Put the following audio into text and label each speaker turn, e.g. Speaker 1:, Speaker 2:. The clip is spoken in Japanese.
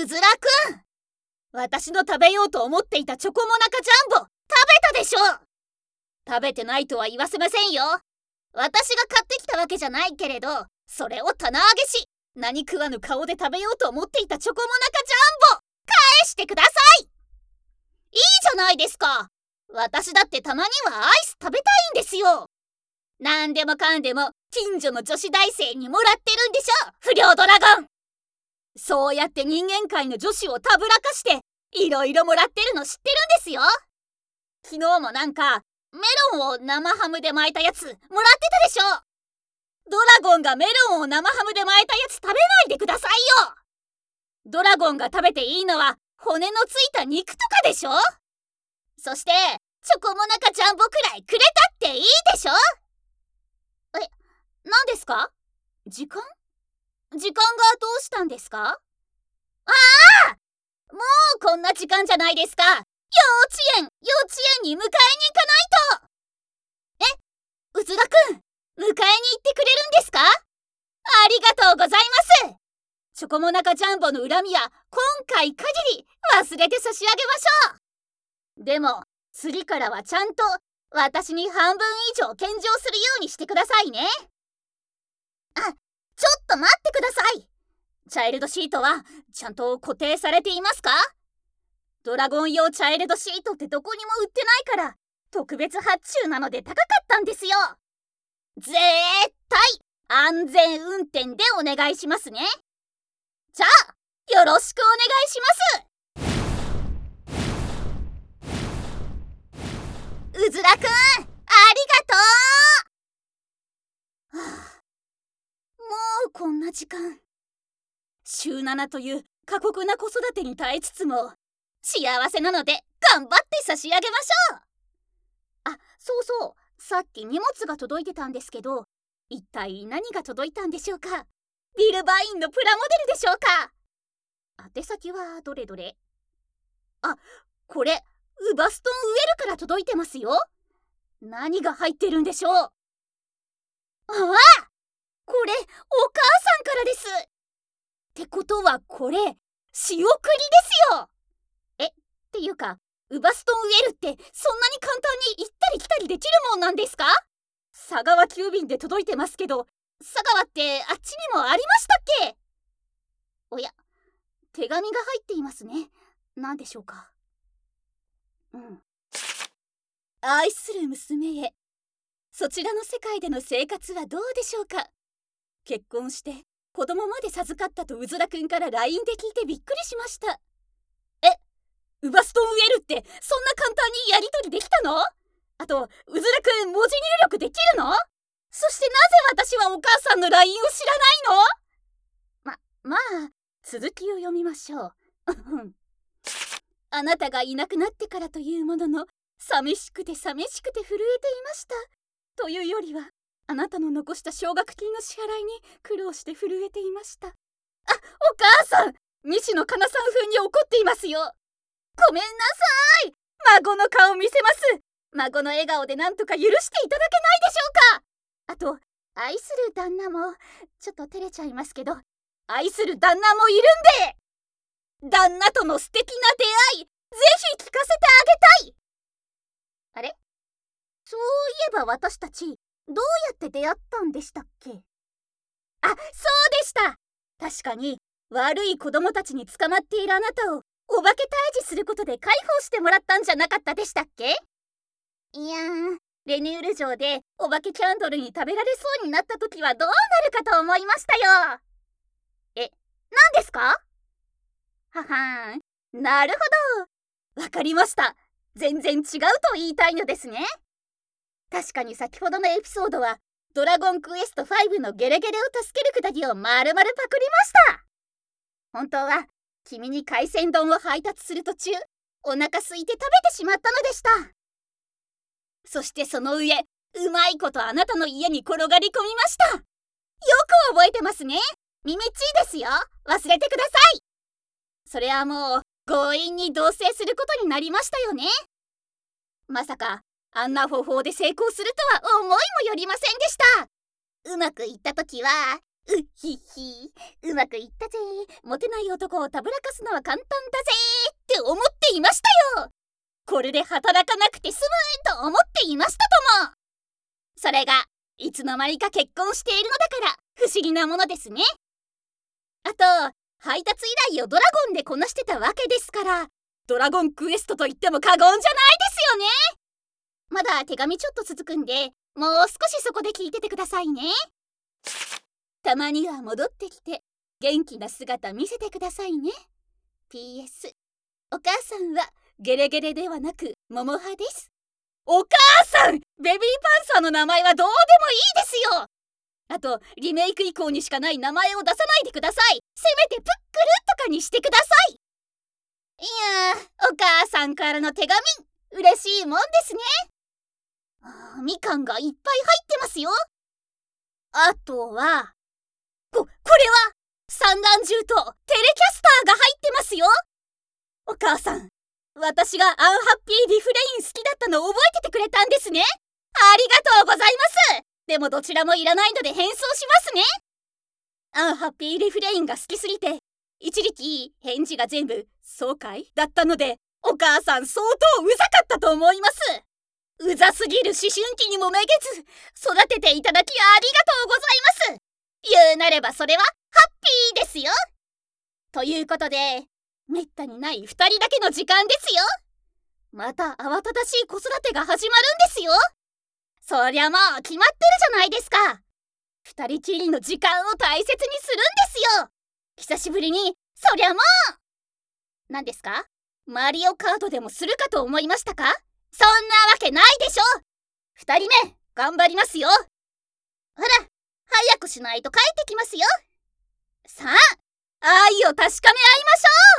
Speaker 1: うずらくん、私の食べようと思っていたチョコモナカジャンボ食べたでしょ。食べてないとは言わせませんよ。私が買ってきたわけじゃないけれど、それを棚上げし、何食わぬ顔で食べようと思っていたチョコモナカジャンボ返してください。いいじゃないですか。私だってたまにはアイス食べたいんですよ。なんでもかんでも近所の女子大生にもらってるんでしょ、不良ドラゴン。そうやって人間界の女子をたぶらかしていろいろもらってるの知ってるんですよ。昨日もなんかメロンを生ハムで巻いたやつもらってたでしょ。ドラゴンがメロンを生ハムで巻いたやつ食べないでくださいよ。ドラゴンが食べていいのは骨のついた肉とかでしょ。そしてチョコモナカジャンボくらいくれたっていいでしょ。何ですか？時間がどうしたんですか？もうこんな時間じゃないですか。幼稚園に迎えに行かないと。うずらくん、迎えに行ってくれるんですか？ありがとうございます。チョコモナカジャンボの恨みは今回限り忘れて差し上げましょう。でも次からはちゃんと私に半分以上献上するようにしてくださいね。ちょっと待ってください。チャイルドシートはちゃんと固定されていますか？ドラゴン用チャイルドシートってどこにも売ってないから特別発注なので高かったんですよ。絶対安全運転でお願いしますね。じゃあよろしくお願いします。うずらくん、ありがとう。もうこんな時間。週7という過酷な子育てに耐えつつも幸せなので頑張って差し上げましょう。そう、さっき荷物が届いてたんですけど、一体何が届いたんでしょうか？ビルバインのプラモデルでしょうか？宛先はどれどれ？これウバストンウェルから届いてますよ。何が入ってるんでしょう？これお母さんからです。ってことはこれ仕送りですよ。っていうかウバストンウェルってそんなに簡単に行ったり来たりできるもんなんですか？佐川急便で届いてますけど、佐川ってあっちにもありましたっけ？おや、手紙が入っていますね。何でしょうか？愛する娘へ、そちらの世界での生活はどうでしょうか？結婚して子供まで授かったとうずらくんから LINE で聞いてびっくりしました。ウバストンウェルってそんな簡単にやり取りできたの？あとうずらくん文字入力できるの？そしてなぜ私はお母さんの LINE を知らないの？まあ続きを読みましょう。あなたがいなくなってからというものの、寂しくて震えていましたというよりは、あなたの残した奨学金の支払いに苦労して震えていました。お母さん、西野カナさん風に怒っていますよ。ごめんなさい。孫の顔見せます。孫の笑顔でなんとか許していただけないでしょうか。あと愛する旦那もちょっと照れちゃいますけど、愛する旦那もいるんで、旦那との素敵な出会いぜひ聞かせてあげたい。あれ、そういえば私たちどうやって出会ったんでしたっけ？そうでした。確かに悪い子供たちに捕まっているあなたをお化け退治することで解放してもらったんじゃなかったでしたっけ？いやレニュール城でお化けキャンドルに食べられそうになった時はどうなるかと思いましたよ。何ですか？ははーん、なるほど、わかりました。全然違うと言いたいのですね。確かに先ほどのエピソードはドラゴンクエスト5のゲレゲレを助けるくだりをまるまるパクりました。本当は君に海鮮丼を配達する途中、お腹空いて食べてしまったのでした。そしてその上、うまいことあなたの家に転がり込みました。よく覚えてますね。ミミッチーですよ。忘れてください。それはもう強引に同棲することになりましたよね。まさかあんな方法で成功するとは思いもよりませんでした。うまくいった時はうっひひ、うまくいったぜ。モテない男をたぶらかすのは簡単だぜって思っていましたよ。これで働かなくて済むと思っていましたとも。それがいつの間にか結婚しているのだから不思議なものですね。あと配達依頼をドラゴンでこなしてたわけですから、ドラゴンクエストと言っても過言じゃないですよね。まだ手紙ちょっと続くんで、もう少しそこで聞いててくださいね。たまには戻ってきて元気な姿見せてくださいね。 PS お母さんはゲレゲレではなくモモ派です。お母さん、ベビーパンサーの名前はどうでもいいですよ。あとリメイク以降にしかない名前を出さないでください。せめてプックルとかにしてください。いやー、お母さんからの手紙嬉しいもんですね。みかんがいっぱい入ってますよ。あとはこれは散弾銃とテレキャスターが入ってますよ。お母さん、私がアンハッピーリフレイン好きだったの覚えててくれたんですね。ありがとうございます。でもどちらもいらないので返送しますね。アンハッピーリフレインが好きすぎて一時期返事が全部そうかいだったので、お母さん相当うざかったと思います。うざすぎる思春期にもめげず育てていただきありがとうございます。言うなればそれはハッピーですよ。ということでめったにない2人だけの時間ですよ。また慌ただしい子育てが始まるんですよ。そりゃもう決まってるじゃないですか。2人きりの時間を大切にするんですよ。久しぶりに。そりゃもう何ですか？マリオカートでもするかと思いましたか？そんなわけないでしょ。2人目頑張りますよ。ほら早くしないと帰ってきますよ。さあ愛を確かめ合いましょう。